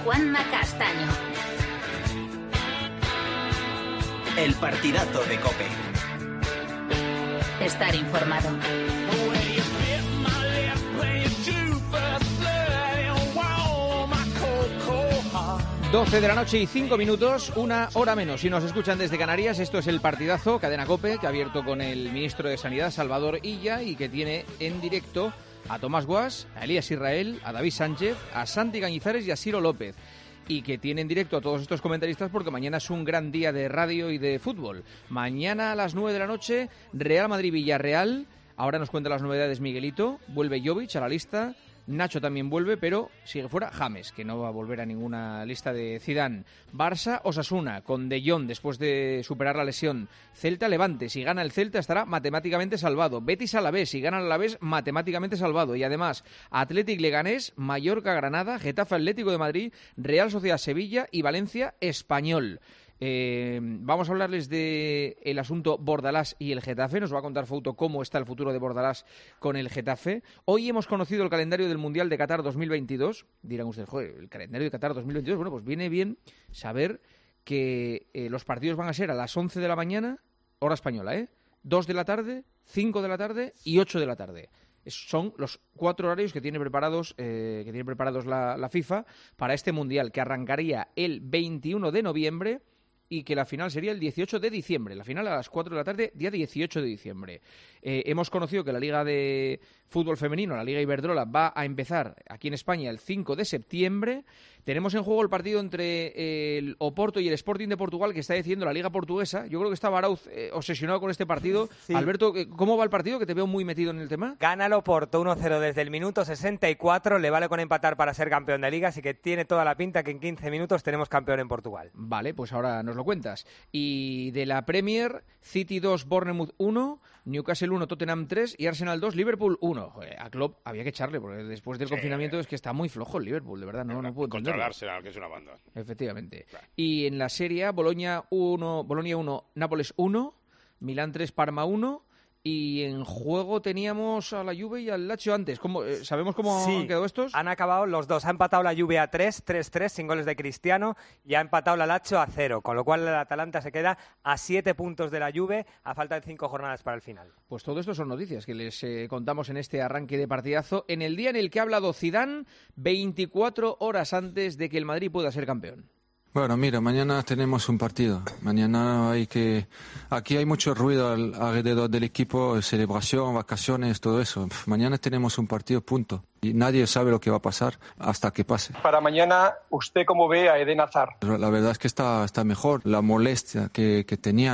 Juanma Castaño. El partidazo de COPE. Estar informado. 12 de la noche y 5 minutos, una hora menos. Si nos escuchan desde Canarias, esto es el partidazo, cadena COPE, que ha abierto con el ministro de Sanidad, Salvador Illa, y que tiene en directo a Tomás Guas, a Elías Israel, a David Sánchez, a Santi Cañizares y a Siro López. Y que tiene en directo a todos estos comentaristas porque mañana es un gran día de radio y de fútbol. Mañana a las 9 de la noche, Real Madrid-Villarreal. Ahora nos cuenta las novedades Miguelito. Vuelve Jovic a la lista. Nacho también vuelve, pero sigue fuera James, que no va a volver a ninguna lista de Zidane. Barça, Osasuna, con De Jong después de superar la lesión. Celta, Levante, si gana el Celta estará matemáticamente salvado. Betis, Alavés, si gana el Alavés matemáticamente salvado. Y además, Athletic, Leganés, Mallorca, Granada, Getafe, Atlético de Madrid, Real Sociedad, Sevilla y Valencia, Español. Vamos a hablarles de el asunto Bordalás y el Getafe. Nos va a contar Fouto cómo está el futuro de Bordalás con el Getafe. Hoy hemos conocido el calendario del Mundial de Qatar 2022. Dirán ustedes, joder, el calendario de Qatar 2022. Bueno, pues viene bien saber que los partidos van a ser a las 11 de la mañana, hora española, 2 de la tarde, 5 de la tarde y 8 de la tarde. Son los 4 horarios que tiene preparados la FIFA para este Mundial, que arrancaría el 21 de noviembre y que la final sería el 18 de diciembre. La final a las 4 de la tarde, día 18 de diciembre. Hemos conocido que la Liga de Fútbol Femenino, la Liga Iberdrola, va a empezar aquí en España el 5 de septiembre. Tenemos en juego el partido entre el Oporto y el Sporting de Portugal, que está decidiendo la Liga Portuguesa. Yo creo que está Barauz obsesionado con este partido. Sí. Alberto, ¿cómo va el partido? Que te veo muy metido en el tema. Gana el Oporto 1-0 desde el minuto 64. Le vale con empatar para ser campeón de Liga, así que tiene toda la pinta que en 15 minutos tenemos campeón en Portugal. Vale, pues ahora nos lo cuentas. Y de la Premier, City 2, Bournemouth 1, Newcastle 1, Tottenham 3 y Arsenal 2, Liverpool 1. Joder, a Klopp había que echarle, porque después del confinamiento es que está muy flojo el Liverpool, de verdad, no puedo entenderlo. Contra el Arsenal, que es una banda. Efectivamente. Claro. Y en la Serie A, Bolonia 1, Nápoles 1, Milán 3, Parma 1. Y en juego teníamos a la Juve y al Lazio antes. ¿Sabemos cómo han quedado estos? Han acabado los dos. Ha empatado la Juve a 3-3 sin goles de Cristiano, y ha empatado la Lazio a 0, con lo cual el Atalanta se queda a 7 puntos de la Juve a falta de 5 jornadas para el final. Pues todo esto son noticias que les contamos en este arranque de partidazo, en el día en el que ha hablado Zidane 24 horas antes de que el Madrid pueda ser campeón. Bueno, mira, mañana tenemos un partido. Mañana aquí hay mucho ruido alrededor del equipo, celebración, vacaciones, todo eso. Mañana tenemos un partido, punto. Y nadie sabe lo que va a pasar hasta que pase. Para mañana, ¿usted cómo ve a Eden Hazard? La verdad es que está mejor. La molestia que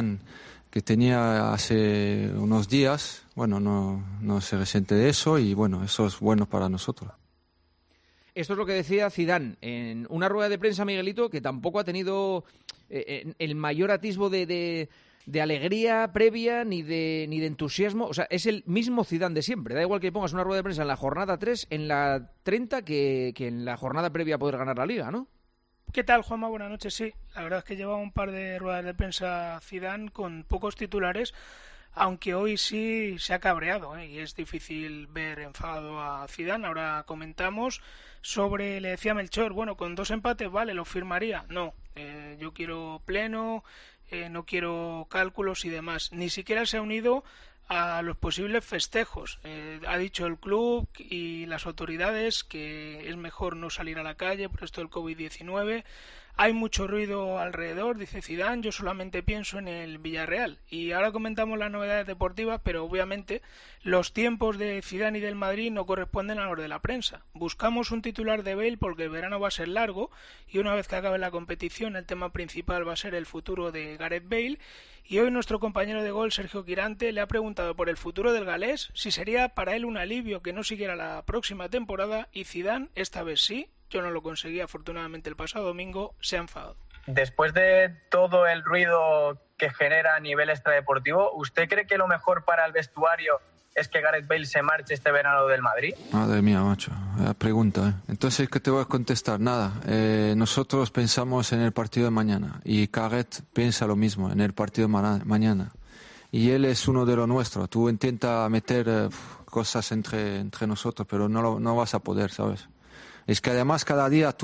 tenía hace unos días, bueno, no se resiente de eso, y bueno, eso es bueno para nosotros. Esto es lo que decía Zidane en una rueda de prensa, Miguelito, que tampoco ha tenido el mayor atisbo de alegría previa ni de entusiasmo. O sea, es el mismo Zidane de siempre. Da igual que pongas una rueda de prensa en la jornada 3, en la 30, que en la jornada previa a poder ganar la Liga, ¿no? ¿Qué tal, Juanma? Buenas noches. Sí, la verdad es que lleva un par de ruedas de prensa Zidane con pocos titulares, aunque hoy sí se ha cabreado, y es difícil ver enfadado a Zidane. Ahora comentamos sobre, le decía Melchor, bueno, con 2 empates, vale, lo firmaría. No, yo quiero pleno, no quiero cálculos y demás. Ni siquiera se ha unido a los posibles festejos. Ha dicho el club y las autoridades que es mejor no salir a la calle por esto del COVID-19. Hay mucho ruido alrededor, dice Zidane, yo solamente pienso en el Villarreal. Y ahora comentamos las novedades deportivas, pero obviamente los tiempos de Zidane y del Madrid no corresponden a los de la prensa. Buscamos un titular de Bale porque el verano va a ser largo, y una vez que acabe la competición el tema principal va a ser el futuro de Gareth Bale. Y hoy nuestro compañero de gol, Sergio Quirante, le ha preguntado por el futuro del galés, si sería para él un alivio que no siguiera la próxima temporada, y Zidane, esta vez sí. Yo no lo conseguí, afortunadamente el pasado domingo, se ha enfadado. Después de todo el ruido que genera a nivel extradeportivo, ¿usted cree que lo mejor para el vestuario es que Gareth Bale se marche este verano del Madrid? Madre mía, macho, la pregunta, Entonces, ¿qué te voy a contestar? Nada, nosotros pensamos en el partido de mañana, y Gareth piensa lo mismo en el partido de mañana. Y él es uno de los nuestros. Tú intenta meter cosas entre nosotros, pero no vas a poder, ¿sabes? Es que además cada día tú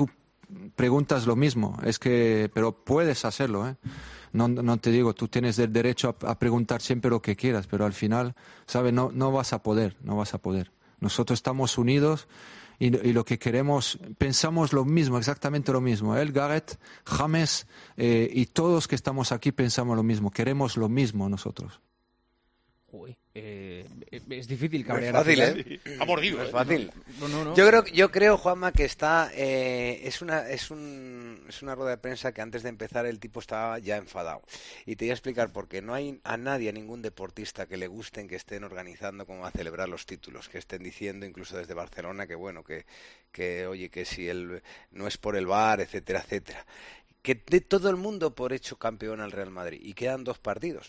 preguntas lo mismo. Pero puedes hacerlo, ¿eh? No te digo, tú tienes el derecho a preguntar siempre lo que quieras, pero al final, ¿sabes? No vas a poder. Nosotros estamos unidos y lo que queremos, pensamos lo mismo, exactamente lo mismo. Él, Gareth, James y todos que estamos aquí pensamos lo mismo, queremos lo mismo nosotros. Uy, es difícil cabrear. No es fácil, Ha mordido. No es fácil. No. Yo creo, Juanma, que está es una rueda de prensa que antes de empezar el tipo estaba ya enfadado. Y te voy a explicar por qué. No hay a nadie, a ningún deportista que le gusten que estén organizando cómo va a celebrar los títulos, que estén diciendo incluso desde Barcelona que bueno, que oye, que si no es por el VAR, etcétera, etcétera. Que dé todo el mundo por hecho campeón al Real Madrid. Y quedan 2 partidos.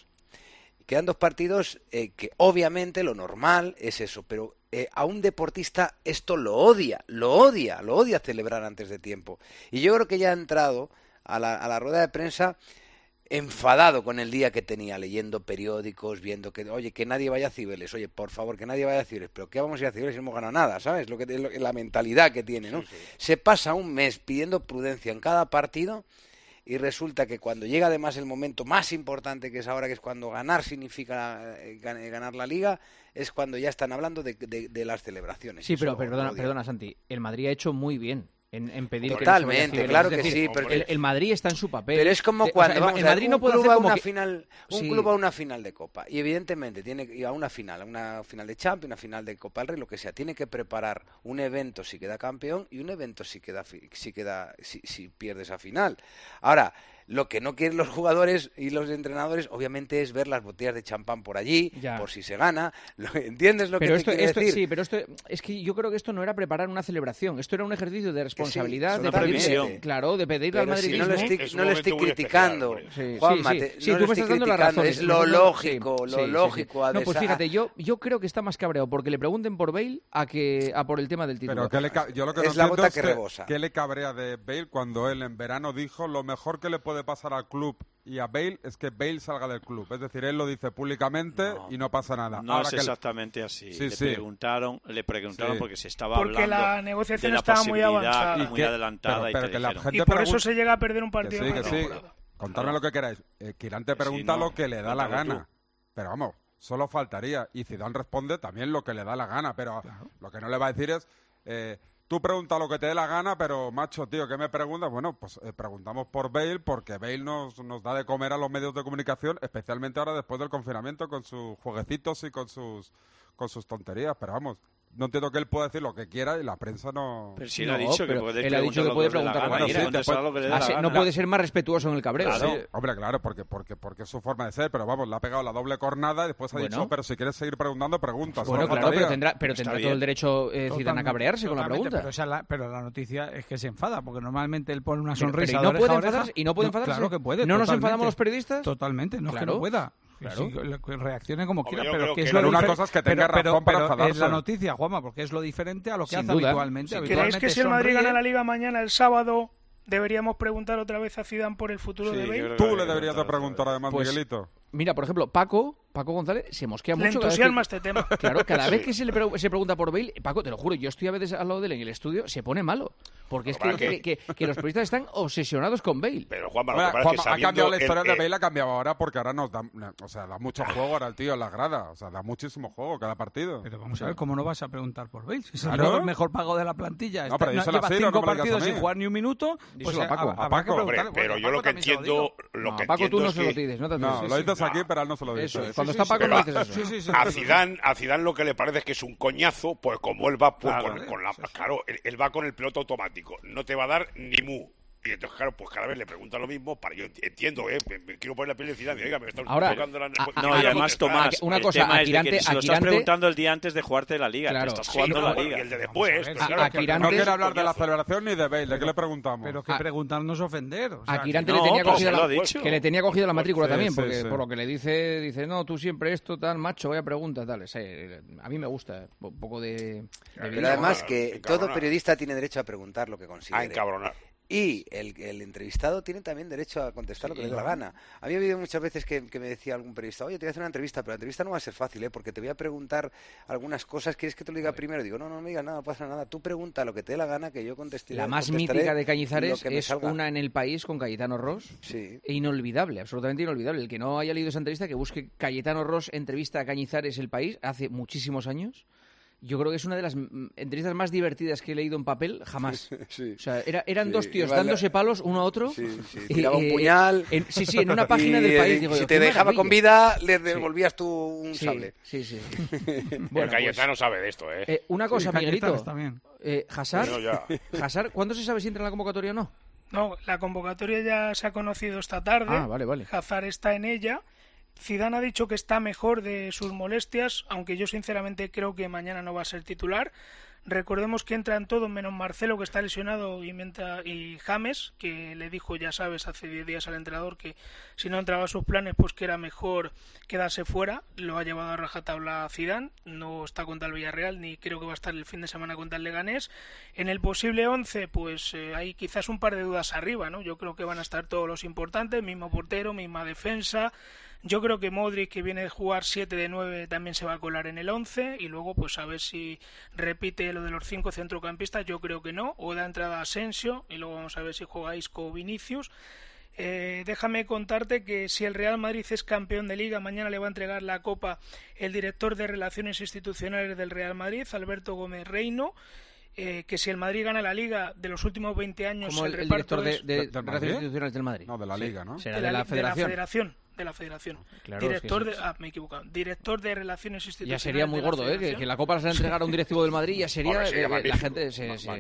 Que obviamente lo normal es eso, pero a un deportista esto lo odia celebrar antes de tiempo. Y yo creo que ya ha entrado a la rueda de prensa enfadado con el día que tenía, leyendo periódicos, viendo que, oye, que nadie vaya a Cibeles, oye, por favor, que nadie vaya a Cibeles, pero ¿qué vamos a ir a Cibeles si no hemos ganado nada? ¿Sabes? La mentalidad que tiene, ¿no? Sí. Se pasa un mes pidiendo prudencia en cada partido. Y resulta que cuando llega además el momento más importante, que es ahora, que es cuando ganar significa ganar la Liga, es cuando ya están hablando de las celebraciones. Sí, pero perdona, Santi, el Madrid ha hecho muy bien en pedir totalmente, que claro que sí. Pero el Madrid está en su papel. Pero es como cuando el Madrid no puede club hacer a una que... final, club va a una final de Copa y evidentemente tiene que ir a una final de Champions, una final de Copa del Rey, lo que sea, tiene que preparar un evento si queda campeón y un evento si pierde esa final. Ahora, lo que no quieren los jugadores y los entrenadores, obviamente, es ver las botellas de champán por allí, por si se gana. ¿Entiendes lo que te quiero decir? Sí, pero esto es que yo creo que esto no era preparar una celebración. Esto era un ejercicio de responsabilidad, de pedirle al madridismo. Si no le estoy criticando, Juanma, tú me estás dando la razón. Es lo lógico, lógico. No, pues fíjate, yo creo que está más cabreado porque le pregunten por Bale a por el tema del título. Pero yo lo que no entiendo es ¿qué le cabrea de Bale cuando él en verano dijo lo mejor que le puede pasar al club y a Bale es que Bale salga del club? Es decir, él lo dice públicamente y no pasa nada. No es exactamente así. Le preguntaron porque se estaba hablando la negociación estaba muy avanzada. Muy adelantada. Y por eso se llega a perder un partido. Contadme lo que queráis. Kirán te pregunta lo que le da la gana. Pero vamos, solo faltaría. Y Zidane responde también lo que le da la gana. Pero lo que no le va a decir es... tú pregunta lo que te dé la gana, pero macho, tío, ¿qué me preguntas? Bueno, pues preguntamos por Bale, porque Bale nos da de comer a los medios de comunicación, especialmente ahora después del confinamiento, con sus jueguecitos y con sus tonterías. Pero vamos, no entiendo que él pueda decir lo que quiera y la prensa no... Pero si él ha dicho que puede preguntar lo que le dé la gana. No puede ser más respetuoso en el cabreo. Claro, sí. Hombre, claro, porque es su forma de ser, pero vamos, le ha pegado la doble cornada y después ha dicho, pero si quieres seguir preguntando, pregunta. Bueno, claro, pero tendrá todo el derecho Zidane a cabrearse con la pregunta. Pero la noticia es que se enfada, porque normalmente él pone una sonrisa. ¿Y no puede enfadarse? Claro que puede. ¿No nos enfadamos los periodistas? Totalmente, no es que no pueda. Claro. Sí, reaccione como quiera, pero que es una cosa es que tenga razón para enfadarse. Es la noticia, Juanma, porque es lo diferente a lo que hace duda. habitualmente. ¿Creéis que si el Madrid gana la Liga mañana, el sábado, deberíamos preguntar otra vez a Zidane por el futuro de Bale? Tú le deberías de preguntar además, Miguelito. Mira, por ejemplo, Paco González se mosquea mucho. Le entusiasma este tema. Claro, cada vez que se pregunta por Bale, Paco, te lo juro, yo estoy a veces al lado de él en el estudio, se pone malo. Porque es que los periodistas están obsesionados con Bale. Pero Juanma, lo que pasa es que ha cambiado la historia de Bale, ha cambiado ahora porque ahora nos da, da mucho juego ahora el tío en la grada. O sea, da muchísimo juego cada partido. Pero vamos a ver, ¿cómo no vas a preguntar por Bale? Si es el mejor pago de la plantilla. No, pero lleva 5 partidos sin jugar ni un minuto. Pues a Paco. Pero yo lo que entiendo... Paco, tú no se lo dices. No, lo dices aquí, pero él no se lo dice. Cuando está Paco no dices eso. A Zidane lo que le parece es que es un coñazo, pues como él va él va con el piloto automático, no te va a dar ni mu. Y entonces, claro, pues cada vez le pregunta lo mismo. Yo entiendo, me quiero poner la piel de Zidane. Oiga, me está tocando la... No, y además, Tomás, una cosa, a Quirante, si lo estás preguntando el día antes de jugarte la Liga, te estás jugando la Liga. Y el de después. No quiere hablar de la celebración ni de Bale, ¿de qué le preguntamos? Pero que preguntar no es ofender. A Quirante le tenía cogida la matrícula también, porque por lo que le dice, no, tú siempre esto, tal, macho, vaya pregunta, tal. A mí me gusta un poco de... Pero además que todo periodista tiene derecho a preguntar lo que considere. A encabronar. Y el entrevistado tiene también derecho a contestar lo que le dé la gana. A mí ha habido muchas veces que me decía algún periodista, oye, te voy a hacer una entrevista, pero la entrevista no va a ser fácil, porque te voy a preguntar algunas cosas. ¿Quieres que te lo diga primero? Digo, no me digas nada, no pasa nada. Tú pregunta lo que te dé la gana, que yo contestaré. La más mítica de Cañizares es una en El País con Cayetano Ross. Sí. Inolvidable, absolutamente inolvidable. El que no haya leído esa entrevista, que busque Cayetano Ross entrevista a Cañizares El País hace muchísimos años. Yo creo que es una de las entrevistas más divertidas que he leído en papel jamás. Sí. O sea, eran dos tíos dándose palos uno a otro. Sí. Tiraba un puñal. En una página del País. Digo, si te dejaba con vida, le devolvías tú un sable. Sí. Bueno, el Cayetano sabe de esto, ¿eh? Una cosa, Miguelito. Hazard, Hazard, ¿cuándo se sabe si entra en la convocatoria o no? No, la convocatoria ya se ha conocido esta tarde. Vale. Hazard está en ella. Zidane ha dicho que está mejor de sus molestias, aunque yo sinceramente creo que mañana no va a ser titular. Recordemos que entran todos menos Marcelo, que está lesionado, y James, que le dijo, ya sabes, hace 10 días al entrenador que si no entraba a sus planes, pues que era mejor quedarse fuera. Lo ha llevado a rajatabla Zidane, no está contra el Villarreal, ni creo que va a estar el fin de semana contra el Leganés. En el posible 11, pues hay quizás un par de dudas arriba, ¿no? Yo creo que van a estar todos los importantes, mismo portero, misma defensa. Yo creo que Modric, que viene de jugar 7 de 9, también se va a colar en el 11, y luego pues a ver si repite lo de los 5 centrocampistas. Yo creo que no, o da entrada a Asensio, y luego vamos a ver si juega Isco o Vinicius. Déjame contarte que si el Real Madrid es campeón de Liga, mañana le va a entregar la Copa el director de Relaciones Institucionales del Real Madrid, Alberto Gómez Reino. Que si el Madrid gana la Liga, de los últimos 20 años... Como el reparto director de Relaciones Institucionales del Madrid. No, de la Liga, ¿no? Será de la Federación. De la Federación. Claro, Director me he equivocado. Director de Relaciones Institucionales. Ya sería muy gordo, que la Copa se la entregara a un directivo del Madrid, ya sería... la gente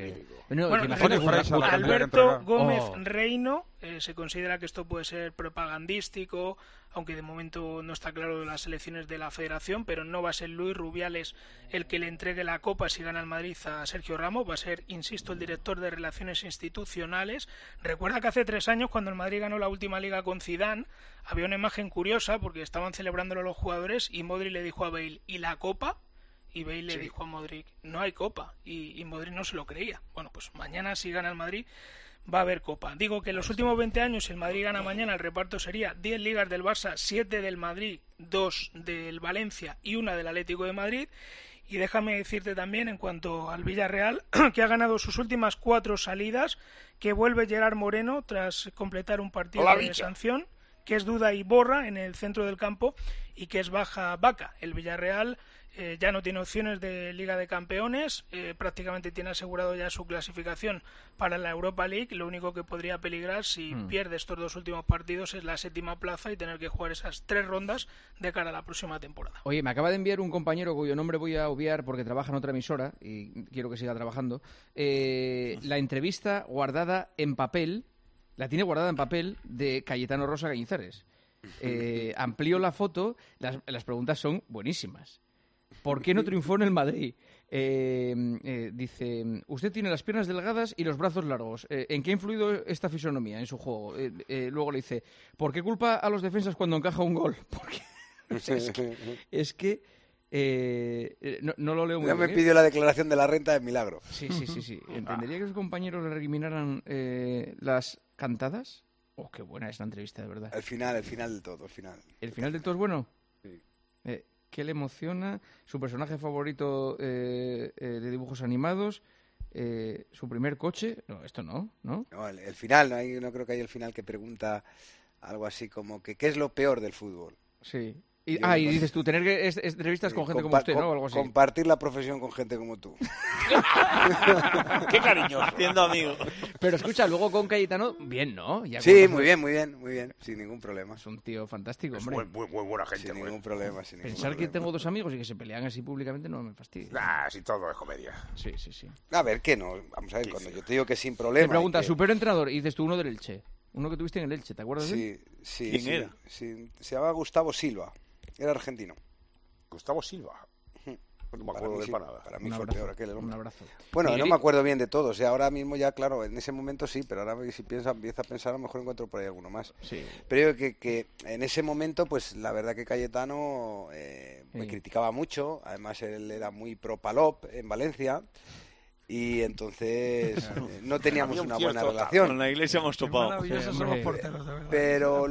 Alberto Gómez Reino se considera que esto puede ser propagandístico, aunque de momento no está claro de las elecciones de la Federación, pero no va a ser Luis Rubiales el que le entregue la Copa si gana el Madrid a Sergio Ramos, va a ser, insisto, el director de Relaciones Institucionales. Recuerda que hace 3 años, cuando el Madrid ganó la última Liga con Zidane, había una imagen curiosa porque estaban celebrándolo los jugadores y Modric le dijo a Bale, ¿y la Copa? Y Bale le dijo a Modric, no hay Copa, y Modric no se lo creía. Bueno, pues mañana si gana el Madrid va a haber Copa. Digo que en los últimos 20 años, si el Madrid gana mañana, el reparto sería 10 ligas del Barça, 7 del Madrid, 2 del Valencia y 1 del Atlético de Madrid. Y déjame decirte también, en cuanto al Villarreal, que ha ganado sus últimas 4 salidas, que vuelve Gerard Moreno tras completar un partido de sanción, que es duda y borra en el centro del campo, y que es baja Vaca. El Villarreal ya no tiene opciones de Liga de Campeones, prácticamente tiene asegurado ya su clasificación para la Europa League. Lo único que podría peligrar si pierde estos 2 últimos partidos es la 7ª plaza y tener que jugar esas 3 rondas de cara a la próxima temporada. Oye, me acaba de enviar un compañero cuyo nombre voy a obviar porque trabaja en otra emisora y quiero que siga trabajando, la entrevista guardada en papel, la tiene guardada en papel, de Cayetano Rosa Cañizares. Amplío la foto, las preguntas son buenísimas. ¿Por qué no triunfó en el Madrid? Dice, usted tiene las piernas delgadas y los brazos largos. ¿En qué ha influido esta fisonomía en su juego? Luego le dice, ¿por qué culpa a los defensas cuando encaja un gol? Porque es que no lo leo muy bien. Ya me pidió la declaración de la renta de milagro. Sí. ¿Entendería que sus compañeros le recriminaran las cantadas? Oh, qué buena es la entrevista, de verdad. El final del todo, el final. ¿El final del todo es bueno? Sí. ¿Qué le emociona? ¿Su personaje favorito de dibujos animados? ¿Su primer coche? No, esto no. No, el final, no creo que haya el final que pregunta algo así como que ¿qué es lo peor del fútbol? Sí. Y dices tú, tener entrevistas con gente como usted, ¿no? O algo así. Compartir la profesión con gente como tú. Qué cariñoso. Siendo amigo. Pero escucha, luego con Cayetano, bien, ¿no? Sí, muy bien, sin ningún problema. Es un tío fantástico, hombre. Muy buena gente. Sin ningún problema. Pensar que tengo 2 amigos y que se pelean así públicamente no me fastidia. Sí, todo es comedia. Sí. A ver, se ver, cuando yo te digo que sin problema... Te pregunta, super entrenador, y dices tú uno del Elche. Uno que tuviste en el Elche, ¿te acuerdas de él? Sí. ¿Quién era? Sí, se llamaba Gustavo Silva. Era argentino. Gustavo Silva. No me acuerdo de nada. Para mí fue el peor aquel hombre. Un abrazo. Bueno, no me acuerdo bien de todos. Ahora mismo ya, claro, en ese momento sí, pero ahora si empieza a pensar, a lo mejor encuentro por ahí alguno más. Sí. Pero que en ese momento, pues la verdad que Cayetano me criticaba mucho. Además, él era muy pro Palop en Valencia. y entonces no teníamos una buena Con relación. la Iglesia hemos topado. Maravillosos son los porteros, de verdad. Pero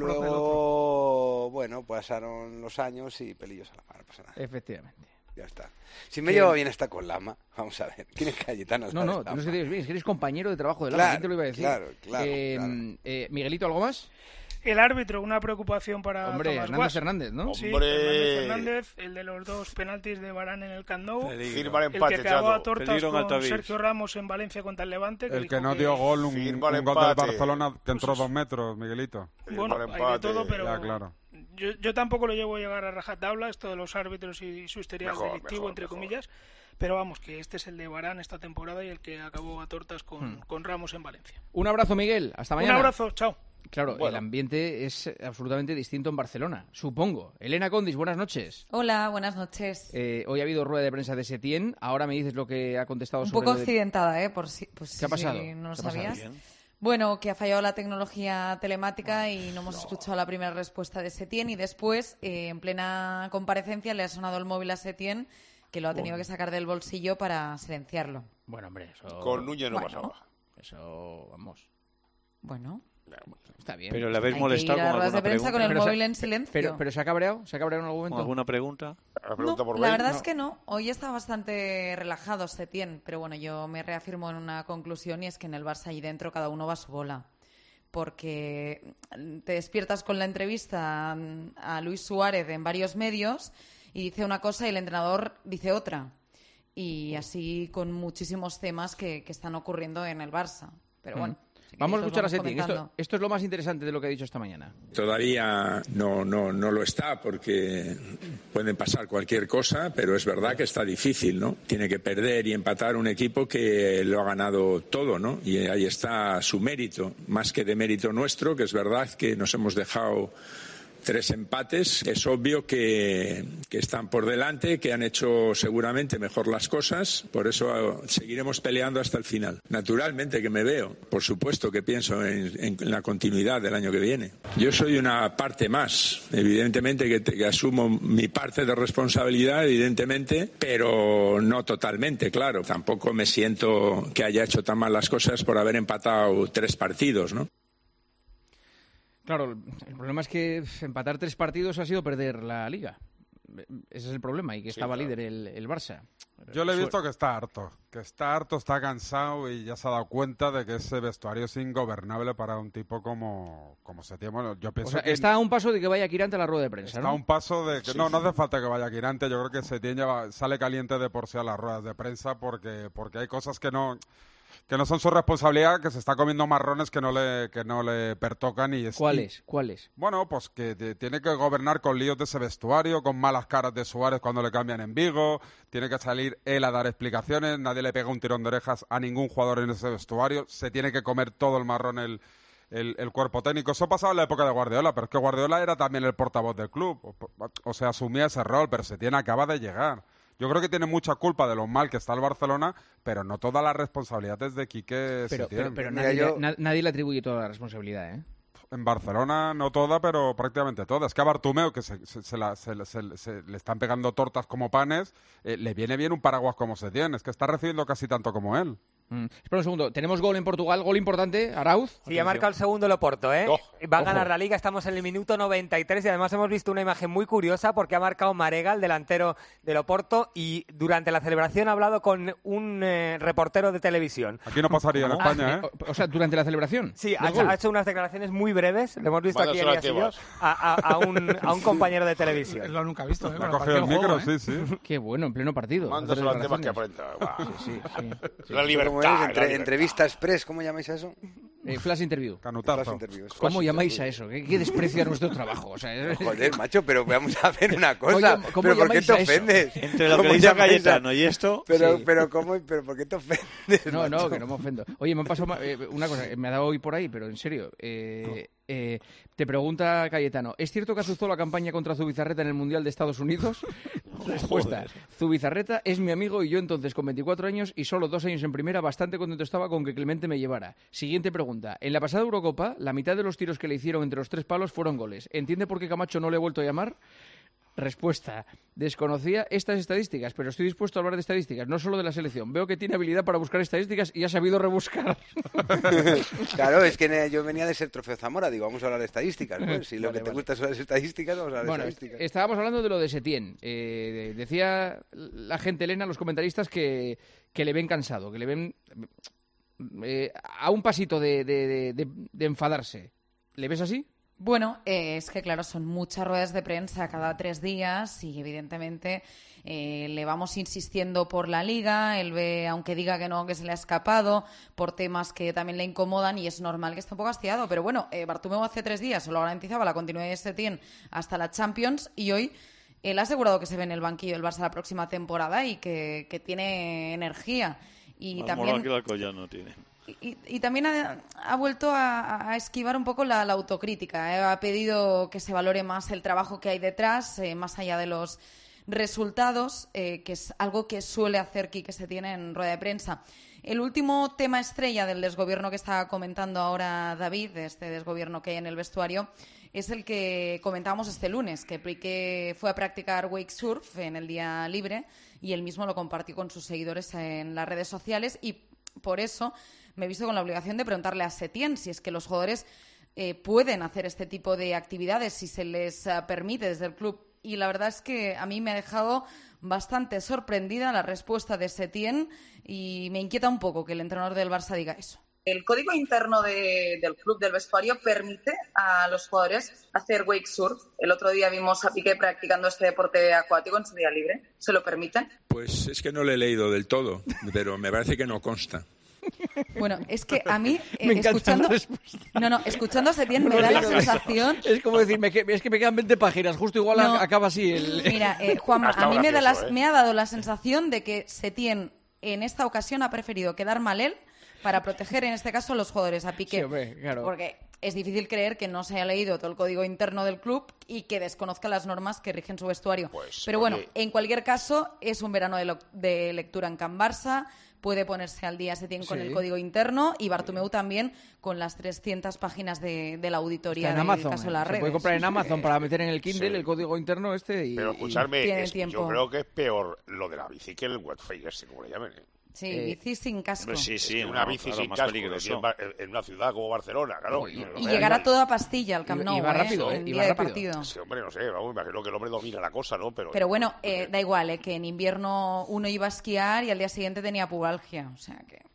luego, bueno, pasaron los años y pelillos a la mar, no pasa nada. Efectivamente. Ya está. Si me llevo bien hasta con Lama, vamos a ver. ¿Quién es Cayetano? No, no es que te lleves bien, es que eres compañero de trabajo de Lama. ¿Quién te lo iba a decir? Claro. Miguelito, ¿algo más? El árbitro, una preocupación para Tomás Guas. Hernández, ¿no? Sí, Hernández, el de los 2 penaltis de Varane en el Camp Nou, el que cagó a tortas con Sergio Ramos en Valencia contra el Levante. El que no dio gol, un gol del Barcelona que entró 2 metros, Miguelito. Bueno, hay de todo, pero ya, claro. yo tampoco lo llevo a llegar a rajatabla, esto de los árbitros y su historial delictivo, entre comillas. Pero vamos, que este es el de Varane esta temporada y el que acabó a tortas con Ramos en Valencia. Un abrazo, Miguel. Hasta mañana. Un abrazo, chao. Claro, el ambiente es absolutamente distinto en Barcelona, supongo. Elena Condis, buenas noches. Hola, buenas noches. Hoy ha habido rueda de prensa de Setién. Ahora me dices lo que ha contestado Un sobre poco lo de... accidentada, por si, ¿Qué ha pasado? Si no lo ¿Qué ha pasado? sabías. Bien. Bueno, que ha fallado la tecnología telemática y no hemos escuchado la primera respuesta de Setién. Y después, en plena comparecencia, le ha sonado el móvil a Setién, que lo ha tenido que sacar del bolsillo para silenciarlo. Bueno, hombre, eso... Con Núñez no pasaba. Eso, vamos... Bueno... Está bien. Pero le habéis molestado con alguna pregunta. Con el móvil en silencio. Pero se ha cabreado en algún momento. ¿Con alguna pregunta? La verdad es que no. Hoy está bastante relajado Setién, pero bueno, yo me reafirmo en una conclusión y es que en el Barça ahí dentro cada uno va a su bola. Porque te despiertas con la entrevista a Luis Suárez en varios medios y dice una cosa y el entrenador dice otra. Y así con muchísimos temas que están ocurriendo en el Barça. Pero bueno. Vamos a escuchar a Setién. Esto es lo más interesante de lo que ha dicho esta mañana. Todavía no lo está porque pueden pasar cualquier cosa, pero es verdad que está difícil, ¿no? Tiene que perder y empatar un equipo que lo ha ganado todo, ¿no? Y ahí está su mérito, más que de mérito nuestro, que es verdad que nos hemos dejado 3 empates. Es obvio que están por delante, que han hecho seguramente mejor las cosas, por eso seguiremos peleando hasta el final. Naturalmente que me veo, por supuesto que pienso en la continuidad del año que viene. Yo soy una parte más, evidentemente que asumo mi parte de responsabilidad, evidentemente, pero no totalmente, claro. Tampoco me siento que haya hecho tan mal las cosas por haber empatado 3 partidos, ¿no? Claro, el problema es que empatar 3 partidos ha sido perder la Liga. Ese es el problema, y que estaba líder el Barça. Yo le he visto que está harto, está cansado y ya se ha dado cuenta de que ese vestuario es ingobernable para un tipo como Setién. Bueno, yo pienso que está a un paso de que vaya Quirante a la rueda de prensa, Está a un paso de que no hace falta que vaya Quirante. Yo creo que Setién sale caliente de por sí a las ruedas de prensa porque hay cosas que no son su responsabilidad, que se está comiendo marrones que no le pertocan. ¿Cuáles? Bueno, pues que tiene que gobernar con líos de ese vestuario, con malas caras de Suárez cuando le cambian en Vigo, tiene que salir él a dar explicaciones, nadie le pega un tirón de orejas a ningún jugador en ese vestuario, se tiene que comer todo el marrón el cuerpo técnico. Eso pasaba en la época de Guardiola, pero es que Guardiola era también el portavoz del club, o sea, asumía ese rol, pero Setién acaba de llegar. Yo creo que tiene mucha culpa de lo mal que está el Barcelona, pero no toda la responsabilidad es de Quique Setién. Pero nadie le atribuye toda la responsabilidad, ¿eh? En Barcelona no toda, pero prácticamente toda. Es que a Bartomeu, que se le están pegando tortas como panes, le viene bien un paraguas como Setién. Es que está recibiendo casi tanto como él. Espera un segundo, tenemos gol en Portugal, gol importante, Arauz. Sí, ha marcado el segundo el Oporto, ¿eh? Va a ganar la Liga, estamos en el minuto 93 y además hemos visto una imagen muy curiosa porque ha marcado Marega, el delantero del Oporto, y durante la celebración ha hablado con un reportero de televisión. Aquí no pasaría en España, ¿eh? O sea, durante la celebración. Sí, ha hecho unas declaraciones muy breves, lo hemos visto aquí en Yasillo, a un compañero de televisión. Lo nunca he visto, ¿eh? Ha cogido el micro, sí. Qué bueno, en pleno partido. Mándaselo a temas que aprenda. Sí. La libertad. Entrevista express, ¿cómo llamáis a eso? Flash interview. Canutazo. ¿Cómo llamáis a eso? ¿Qué desprecio a nuestro trabajo? O sea, joder, macho, pero vamos a ver una cosa. ¿Pero por qué te ofendes? Entre lo que dice Cayetano y esto... Pero ¿por qué te ofendes? No, que no me ofendo. Oye, me ha pasado una cosa, me ha dado hoy por ahí, pero en serio. Te pregunta Cayetano, ¿es cierto que azuzó la campaña contra Zubizarreta en el Mundial de Estados Unidos? Respuesta, Zubizarreta es mi amigo y yo entonces con 24 años y solo 2 años en primera bastante contento estaba con que Clemente me llevara. Siguiente pregunta, en la pasada Eurocopa la mitad de los tiros que le hicieron entre los 3 palos fueron goles. ¿Entiende por qué Camacho no le he vuelto a llamar? Respuesta. Desconocía estas estadísticas, pero estoy dispuesto a hablar de estadísticas, no solo de la selección. Veo que tiene habilidad para buscar estadísticas y ha sabido rebuscar. Claro, es que yo venía de ser Trofeo Zamora, digo, vamos a hablar de estadísticas. Pues, si lo que te gusta son las estadísticas, vamos a hablar de estadísticas. Estábamos hablando de lo de Setién. Decía la gente, Elena, los comentaristas, que le ven cansado, que le ven a un pasito de enfadarse. ¿Le ves así? Bueno, es que claro, son muchas ruedas de prensa cada 3 días y evidentemente le vamos insistiendo por la Liga, él ve, aunque diga que no, que se le ha escapado, por temas que también le incomodan y es normal que esté un poco hastiado. Pero bueno, Bartomeu hace 3 días solo garantizaba la continuidad de Setién hasta la Champions y hoy él ha asegurado que se ve en el banquillo del Barça la próxima temporada y que tiene energía. Y más también... que la Collano tiene. Y también ha vuelto a esquivar un poco la autocrítica. Ha pedido que se valore más el trabajo que hay detrás, más allá de los resultados, que es algo que suele hacer Quique Setién en rueda de prensa. El último tema estrella del desgobierno que está comentando ahora David, de este desgobierno que hay en el vestuario, es el que comentábamos este lunes, que Piqué fue a practicar wake surf en el día libre y él mismo lo compartió con sus seguidores en las redes sociales y por eso me he visto con la obligación de preguntarle a Setién si es que los jugadores pueden hacer este tipo de actividades, si se les permite desde el club. Y la verdad es que a mí me ha dejado bastante sorprendida la respuesta de Setién y me inquieta un poco que el entrenador del Barça diga eso. El código interno del club, del vestuario, permite a los jugadores hacer wake surf. El otro día vimos a Piqué practicando este deporte acuático en su día libre. ¿Se lo permiten? Pues es que no lo he leído del todo, pero me parece que no consta. Bueno, es que a mí, escuchando a Setién me da la sensación... Es como decirme es que me quedan 20 páginas, justo igual acaba así el... Mira, Juanma, a mí me ha dado la sensación de que Setién en esta ocasión ha preferido quedar mal él para proteger, en este caso, a los jugadores, a Piqué. Sí, hombre, claro. Porque es difícil creer que no se haya leído todo el código interno del club y que desconozca las normas que rigen su vestuario. Pero bueno, en cualquier caso, es un verano de lectura en Can Barça. Puede ponerse al día Setién con el código interno y Bartomeu también con las 300 páginas de la auditoría del Amazon, caso de las redes. Se puede comprar en Amazon para meter en el Kindle el código interno Pero escuchadme, yo creo que es peor lo de la bici que el wet fake, como le llamen. Sí, bici sin casco. Sí, una bici sin casco en una ciudad como Barcelona, claro. Y llegará toda pastilla al Camp Nou, rápido, en día de partido. Sí, hombre, no sé, vamos, imagino que el hombre domina la cosa, ¿no? Pero bueno, da igual, que en invierno uno iba a esquiar y al día siguiente tenía pubalgia, o sea que...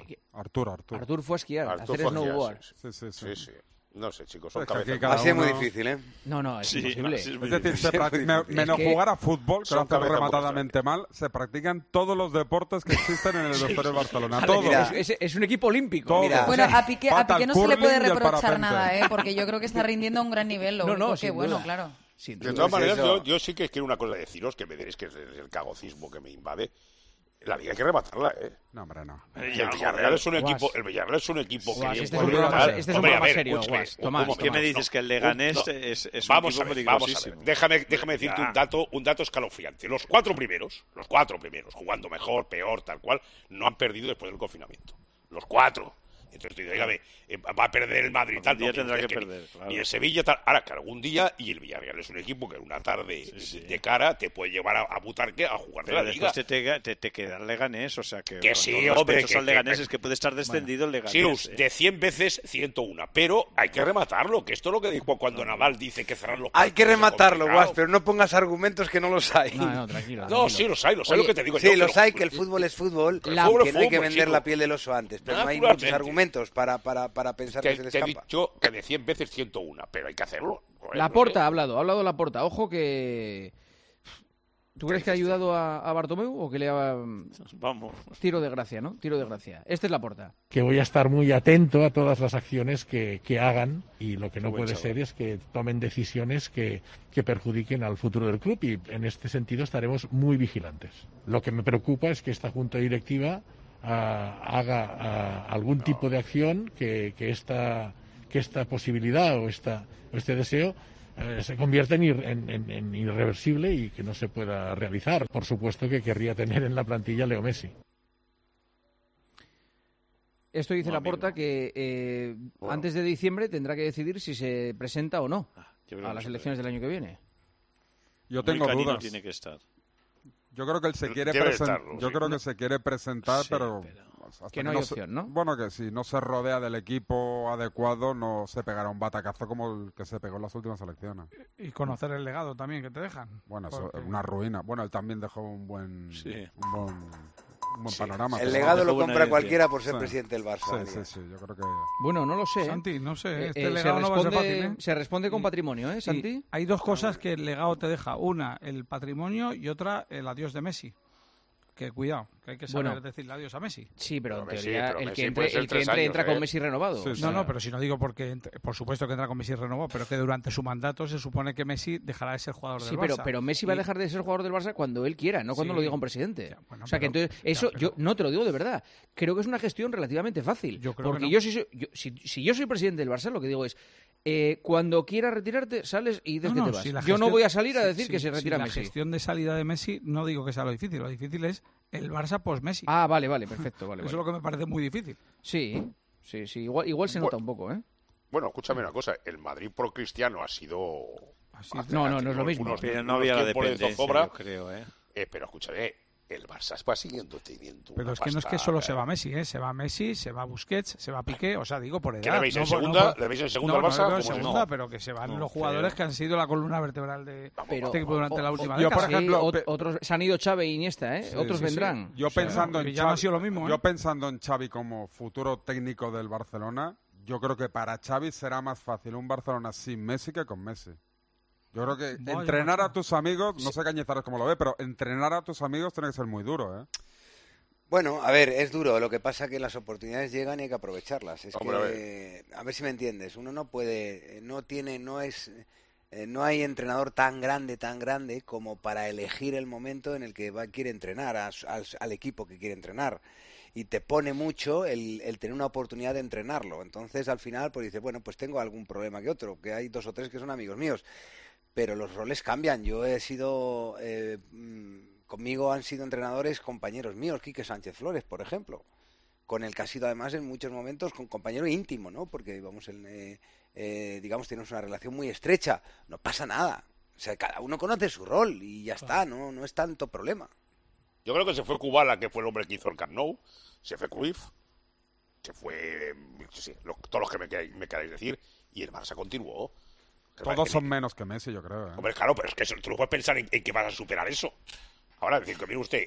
Artur fue a esquiar, a hacer snowboard. Sí. No sé, chicos, son cabezas. Va a ser muy difícil, ¿eh? No, es imposible. Es decir, menos jugar a fútbol, que lo hace rematadamente mal, se practican todos los deportes que existen en el vestuario de Barcelona. Todos. Mira, es un equipo olímpico. Mira. Bueno, a Piqué no se le puede reprochar nada, porque yo creo que está rindiendo a un gran nivel. Lo único que, bueno, claro. De todas maneras, yo sí que quiero una cosa deciros, que me diréis que es el cagocismo que me invade. La Liga hay que rematarla, ¿eh? No, hombre, no. El Villarreal es un equipo, que... Este es un programa serio, Tomás. ¿Qué me dices? Que el Leganés es un vamos equipo peligrosísimo. Déjame decirte un dato escalofriante. Los cuatro primeros, jugando mejor, peor, tal cual, no han perdido después del confinamiento. Los 4. Entonces, dígame, va a perder el Madrid tal, día tendrá que perder, claro. Ni el Sevilla tal. Ahora, que algún día, y el Villarreal es un equipo que en una tarde de cara te puede llevar a Butarque a jugar de la Liga. Te queda el Leganés, o sea que sí, no, hombre, que al Leganés es que puede estar descendido el Leganés. Sí, de 100 veces 101, pero hay que rematarlo, que esto es lo que dijo cuando Nadal dice que cerrar los hay que rematarlo, Guas, pero no pongas argumentos que no los hay. No, tranquilo. No, sí, los hay, lo que te digo. Sí, los hay, que el fútbol es fútbol, que no hay que vender la piel del oso antes, pero no hay muchos argumentos para pensar que se les escapa. Te he dicho que de 100 veces 101, pero hay que hacerlo. Laporta ha hablado Laporta. Ojo que... ¿Tú crees que ha ayudado a Bartomeu o que le ha... Vamos. Tiro de gracia, ¿no? Tiro de gracia. Este es Laporta. Que voy a estar muy atento a todas las acciones que hagan y lo que no puede ser es que tomen decisiones que perjudiquen al futuro del club y en este sentido estaremos muy vigilantes. Lo que me preocupa es que esta junta directiva haga algún tipo de acción que esta posibilidad o este deseo se convierta en irreversible y que no se pueda realizar. Por supuesto que querría tener en la plantilla a Leo Messi. Esto dice Laporta que antes de diciembre tendrá que decidir si se presenta o no a las elecciones del año que viene. Yo tengo muy canino dudas. Tiene que estar. Yo creo que él se quiere se quiere presentar, pero que no hay opción, ¿no? Bueno, que si no se rodea del equipo adecuado, no se pegará un batacazo como el que se pegó en las últimas elecciones. Y conocer el legado también que te dejan. Bueno, eso es una ruina. Bueno, él también dejó un buen panorama. El legado lo compra cualquiera por ser presidente del Barça. Sí, yo creo que... Bueno, no lo sé. Santi, no sé. Este legado no va a ser fácil, ¿eh? Se responde con patrimonio, ¿eh, Santi? Hay dos cosas que el legado te deja. Una, el patrimonio, y otra, el adiós de Messi. Que cuidado, que hay que saber decirle adiós a Messi. Sí, pero en teoría el que entre entra con Messi renovado. Sí, no, pero si no digo porque, por supuesto que entra con Messi renovado, pero que durante su mandato se supone que Messi dejará de ser jugador del Barça. Sí, pero Messi va a dejar de ser jugador del Barça cuando él quiera, no cuando lo diga un presidente. Bueno, o sea, que entonces, yo no te lo digo de verdad. Creo que es una gestión relativamente fácil. Yo creo porque si yo soy presidente del Barça, lo que digo es... cuando quieras retirarte, sales y dices que te vas. Si yo no voy a salir a decir que se retira Messi. La gestión de salida de Messi no digo que sea lo difícil es el Barça post-Messi. Ah, vale, perfecto. Eso es lo que me parece muy difícil. Sí, igual se nota un poco, ¿eh? Bueno, escúchame una cosa, el Madrid pro Cristiano ha sido... No es lo mismo. Pero no había la dependencia, yo creo, ¿eh? Pero escúchame, el Barça va siguiendo teniendo. Pero es que no es que solo se va Messi, ¿eh? Se va Messi, se va Busquets, se va Piqué, o sea, digo por edad. ¿Qué le veis en segunda? ¿Le veis en segunda al Barça? No, en segunda, pero que se van los jugadores que han sido la columna vertebral de este equipo durante la última década. Por ejemplo, otros se han ido Xavi e Iniesta, ¿eh? Otros vendrán. Yo pensando en ya no ha sido lo mismo, ¿eh? Yo pensando en Xavi como futuro técnico del Barcelona, yo creo que para Xavi será más fácil un Barcelona sin Messi que con Messi. Yo creo que entrenar a tus amigos, no sé Cañizares cómo lo ve, pero entrenar a tus amigos tiene que ser muy duro, ¿eh? Bueno, a ver, es duro. Lo que pasa es que las oportunidades llegan y hay que aprovecharlas. Es que, a ver si me entiendes. Uno no puede, no hay entrenador tan grande como para elegir el momento en el que quiere entrenar al equipo que quiere entrenar. Y te pone mucho el tener una oportunidad de entrenarlo. Entonces, al final, pues dices, bueno, pues tengo algún problema que otro, que hay 2 o 3 que son amigos míos. Pero los roles cambian. Yo he sido... conmigo han sido entrenadores compañeros míos, Quique Sánchez Flores, por ejemplo, con el que ha sido además en muchos momentos con compañero íntimo, ¿no? Porque digamos, tenemos una relación muy estrecha. No pasa nada. O sea, cada uno conoce su rol y ya está, no es tanto problema. Yo creo que se fue Kubala, que fue el hombre que hizo el Camp Nou, se fue Cruyff, se fue todos los que me queráis decir, y el Barça continuó. Todos son menos que Messi, yo creo. Hombre, claro, pero es que tú no puedes pensar en que vas a superar eso. Ahora, decir que mire usted,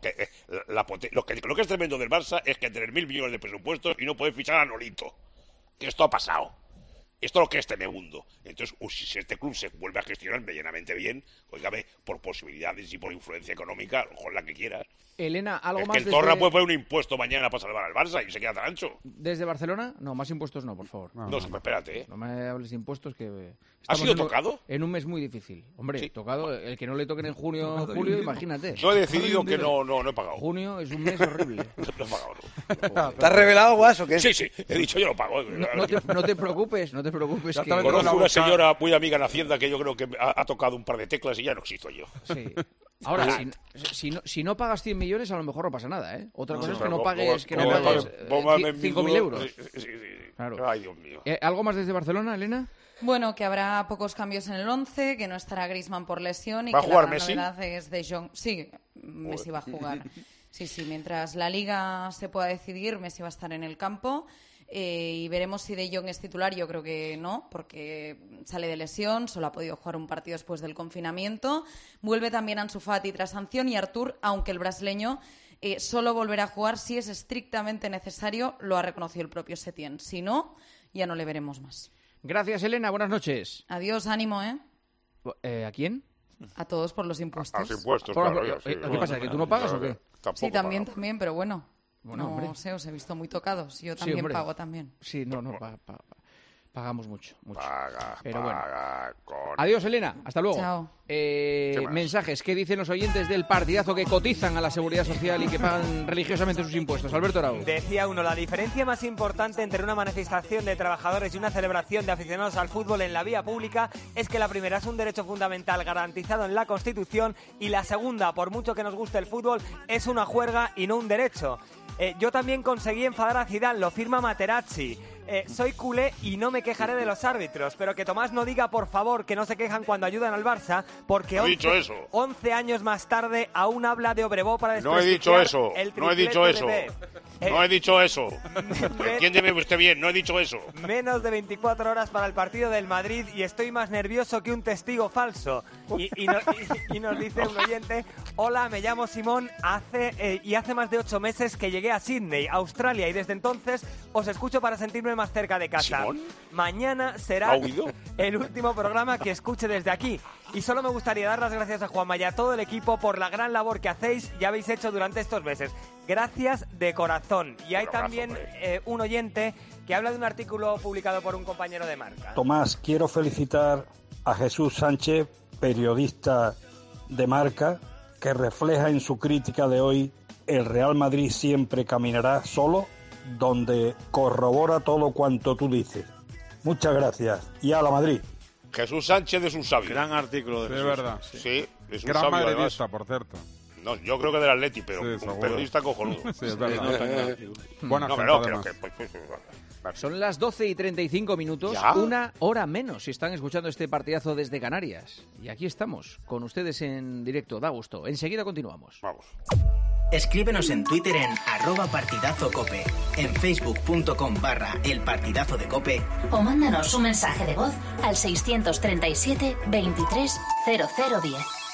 lo que es tremendo del Barça es que tener 1.000 millones de presupuestos y no poder fichar a Nolito. Que esto ha pasado. Esto es lo que es tremendo. Entonces, si este club se vuelve a gestionar medianamente bien, oígame, por posibilidades y por influencia económica, con la que quieras. Elena, algo más. Es que el Torra puede poner un impuesto mañana para salvar al Barça y se queda tan ancho. ¿Desde Barcelona? No, más impuestos no, por favor. No, espérate, ¿eh? No me hables de impuestos que... ¿Ha sido tocado? En un mes muy difícil. Hombre, sí. Tocado, el que no le toquen en julio, imagínate. Yo he decidido que no he pagado. Junio es un mes horrible. No he pagado. ¿Te has revelado, Guas, o qué? Sí, he dicho yo lo pago. No te preocupes. Conozco una señora muy amiga en Hacienda que yo creo que ha tocado un par de teclas y ya no existo yo. Sí. Ahora, si no pagas 100 millones, a lo mejor no pasa nada, ¿eh? Otra cosa es que no pagues 5.000 euros. Sí. Claro. Ay, Dios mío. ¿Algo más desde Barcelona, Elena? Bueno, que habrá pocos cambios en el 11, que no estará Griezmann por lesión y ¿Va a que jugar la Messi? novedad es De Jong. Sí, Messi va a jugar. Sí, mientras la Liga se pueda decidir, Messi va a estar en el campo. Y veremos si De Jong es titular. Yo creo que no, porque sale de lesión, solo ha podido jugar un partido después del confinamiento. Vuelve también Ansu Fati tras sanción y Artur, aunque el brasileño solo volverá a jugar si es estrictamente necesario, lo ha reconocido el propio Setién. Si no, ya no le veremos más. Gracias, Elena. Buenas noches. Adiós, ánimo, ¿eh? ¿A quién? A todos por los impuestos. A los impuestos, claro. ¿Qué pasa? ¿Que tú no pagas o qué? Sí, también, pero bueno. No sé, os he visto muy tocados. Yo también pago también. Sí, pagamos mucho. Pero paga bueno. Adiós, Elena. Hasta luego. Chao. Mensajes. ¿Qué dicen los oyentes del partidazo que cotizan a la Seguridad Social y que pagan religiosamente sus impuestos? Alberto Arau. Decía uno, la diferencia más importante entre una manifestación de trabajadores y una celebración de aficionados al fútbol en la vía pública es que la primera es un derecho fundamental garantizado en la Constitución y la segunda, por mucho que nos guste el fútbol, es una juerga y no un derecho. Yo también conseguí enfadar a Zidane, lo firma Materazzi. Soy culé y no me quejaré de los árbitros, pero que Tomás no diga, por favor, que no se quejan cuando ayudan al Barça, porque 11 años más tarde aún habla de Obrevó para desprestigiar No he dicho eso, el no he dicho eso. No he dicho eso. Entiéndeme usted bien, no he dicho eso. Menos de 24 horas para el partido del Madrid y estoy más nervioso que un testigo falso. Y nos dice un oyente: hola, me llamo Simón, hace más de 8 meses que llegué a Sydney, Australia, y desde entonces os escucho para sentirme más cerca de casa. ¿Simón? Mañana será el último programa que escuche desde aquí. Y solo me gustaría dar las gracias a Juanma y a todo el equipo por la gran labor que hacéis y habéis hecho durante estos meses. Gracias de corazón. Y hay también un oyente que habla de un artículo publicado por un compañero de Marca. Tomás, quiero felicitar a Jesús Sánchez, periodista de Marca, que refleja en su crítica de hoy: el Real Madrid siempre caminará solo, donde corrobora todo cuanto tú dices. Muchas gracias. Y a la Madrid. Jesús Sánchez es un sabio. Gran artículo de Jesús. Jesús. Es verdad. Sí, es un gran sabio, madridista, además. por cierto. No, yo creo que del Atleti, pero Sí, un periodista cojonudo. Sí, es verdad. Buena gente, pero además. Son las 12:35 minutos, ¿Ya? una hora menos si están escuchando este partidazo desde Canarias. Y aquí estamos, con ustedes en directo, da gusto. Enseguida continuamos. Vamos. Escríbenos en Twitter en @partidazocope, en facebook.com/elpartidazo de Cope, o mándanos un mensaje de voz al 637 23 0010.